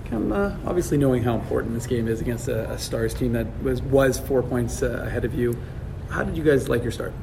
Obviously knowing how important this game is against a Stars team that was 4 points ahead of you, how did you guys like your start?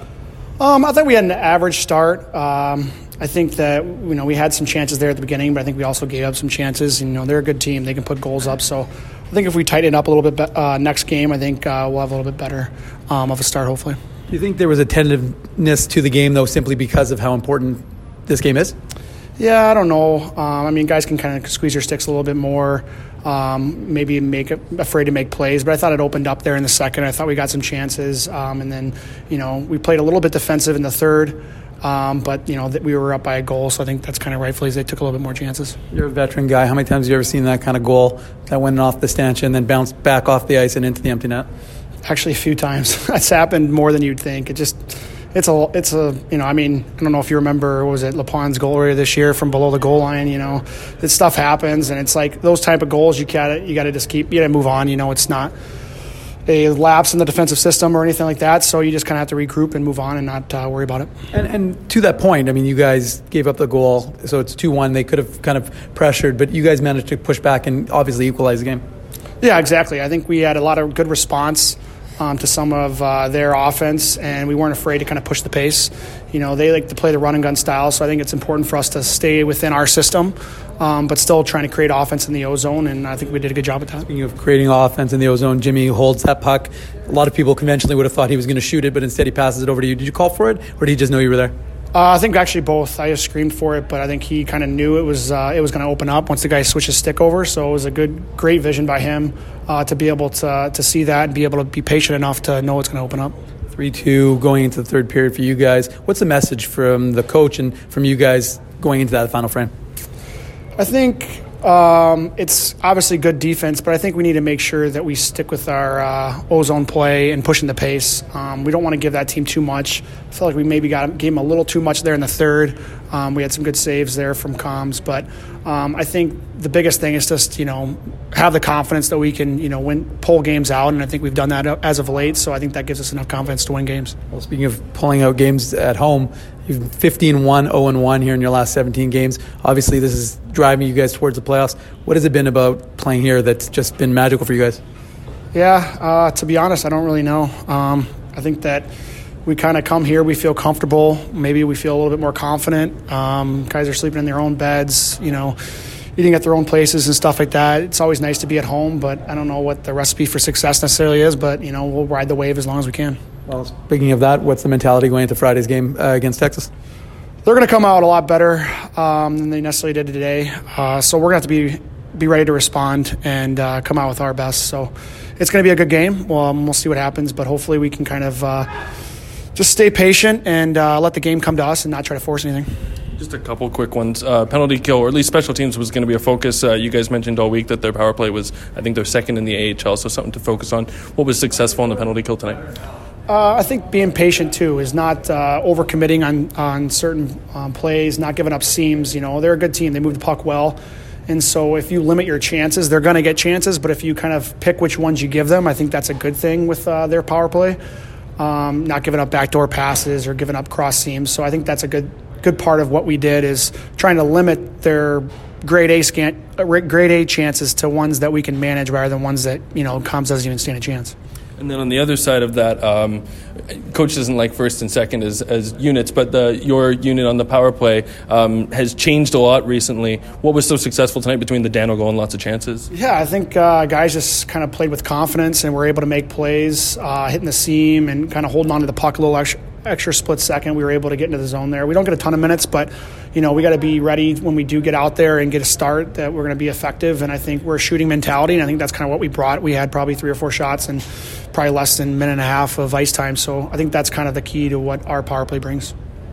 I think we had an average start. I think that we had some chances there at the beginning, but I think we also gave up some chances. They're a good team; they can put goals up. So I think if we tighten it up a little bit next game, I think we'll have a little bit better of a start. Hopefully. Do you think there was a tentativeness to the game though, simply because of how important this game is? Yeah, I don't know. Guys can kind of squeeze their sticks a little bit more. Maybe afraid to make plays, but I thought it opened up there in the second. I thought we got some chances, and then we played a little bit defensive in the third, but we were up by a goal, so I think that's kind of rightfully they took a little bit more chances. You're a veteran guy. How many times have you ever seen that kind of goal that went off the stanchion and then bounced back off the ice and into the empty net? Actually, a few times. That's happened more than you'd think. It's a I don't know if you remember, what was it, LaPon's goal earlier this year from below the goal line. This stuff happens, and it's like those type of goals you gotta just you gotta move on. It's not a lapse in the defensive system or anything like that, so you just kind of have to regroup and move on and not worry about it. And to that point, you guys gave up the goal, so it's 2-1. They could have kind of pressured, but you guys managed to push back and obviously equalize the game. Yeah, exactly. I think we had a lot of good response to some of their offense, and we weren't afraid to kind of push the pace. They like to play the run and gun style, so I think it's important for us to stay within our system, but still trying to create offense in the O-zone, and I think we did a good job at that. Speaking of creating offense in the O-zone, Jimmy holds that puck. A lot of people conventionally would have thought he was going to shoot it, but instead he passes it over to you. Did you call for it, or did he just know you were there? I think actually both. I just screamed for it, but I think he kind of knew it was going to open up once the guy switched his stick over. So it was a great vision by him to be able to see that and be able to be patient enough to know it's going to open up. 3-2 going into the third period for you guys. What's the message from the coach and from you guys going into that final frame? I think it's obviously good defense, but I think we need to make sure that we stick with our O-zone play and pushing the pace. We don't want to give that team too much. I feel like we maybe gave them a little too much there in the third. We had some good saves there from Combs, but I think the biggest thing is just have the confidence that we can pull games out, and I think we've done that as of late. So I think that gives us enough confidence to win games. Well, speaking of pulling out games at home, you've 15-1, 0-1 here in your last 17 games. Obviously, this is driving you guys towards the playoffs. What has it been about playing here that's just been magical for you guys? Yeah, to be honest, I don't really know. I think that we kind of come here, we feel comfortable. Maybe we feel a little bit more confident. Guys are sleeping in their own beds, eating at their own places and stuff like that. It's always nice to be at home, but I don't know what the recipe for success necessarily is, but, we'll ride the wave as long as we can. Well, speaking of that, what's the mentality going into Friday's game against Texas? They're going to come out a lot better than they necessarily did today. So we're going to have to be ready to respond and come out with our best. So it's going to be a good game. We'll see what happens, but hopefully we can kind of just stay patient and let the game come to us and not try to force anything. Just a couple quick ones. Penalty kill, or at least special teams, was going to be a focus. You guys mentioned all week that their power play was, I think, they're second in the AHL, so something to focus on. What was successful in the penalty kill tonight? I think being patient, too, is not overcommitting on certain plays, not giving up seams. They're a good team. They move the puck well. And so if you limit your chances, they're going to get chances. But if you kind of pick which ones you give them, I think that's a good thing with their power play. Not giving up backdoor passes or giving up cross seams. So I think that's a good part of what we did, is trying to limit their grade A chances to ones that we can manage rather than ones that, Combs doesn't even stand a chance. And then on the other side of that, coach doesn't like first and second as units, but your unit on the power play has changed a lot recently. What was so successful tonight between the Dano goal and lots of chances? Yeah, I think guys just kind of played with confidence and were able to make plays, hitting the seam and kind of holding on to the puck a little extra split second. We were able to get into the zone there. We don't get a ton of minutes, but we got to be ready when we do get out there and get a start, that we're going to be effective. And I think we're a shooting mentality, and I think that's kind of what we brought. We had probably 3 or 4 shots and probably less than a minute and a half of ice time. So I think that's kind of the key to what our power play brings.